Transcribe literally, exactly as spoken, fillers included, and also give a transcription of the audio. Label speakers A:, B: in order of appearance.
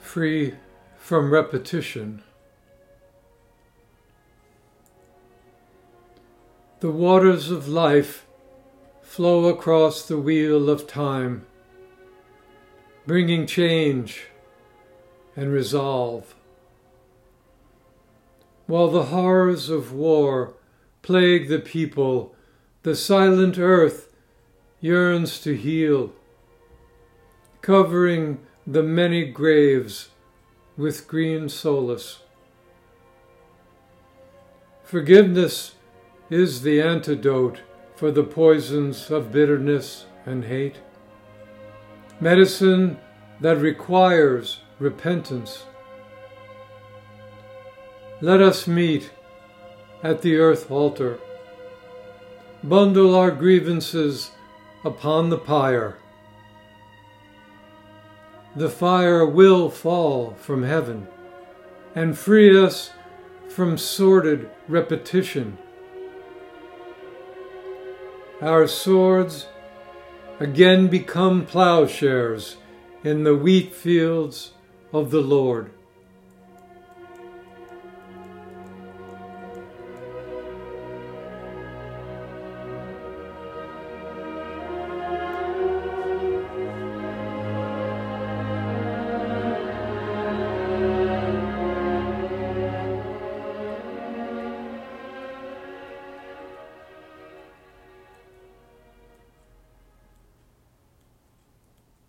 A: free from repetition. The waters of life flow across the wheel of time, bringing change and resolve. While the horrors of war plague the people, the silent earth yearns to heal, covering the many graves with green solace. Forgiveness is the antidote for the poisons of bitterness and hate, medicine that requires repentance. Let us meet at the earth altar, bundle our grievances upon the pyre. The fire will fall from heaven and free us from sordid repetition. Our swords again become plowshares in the wheat fields of the Lord.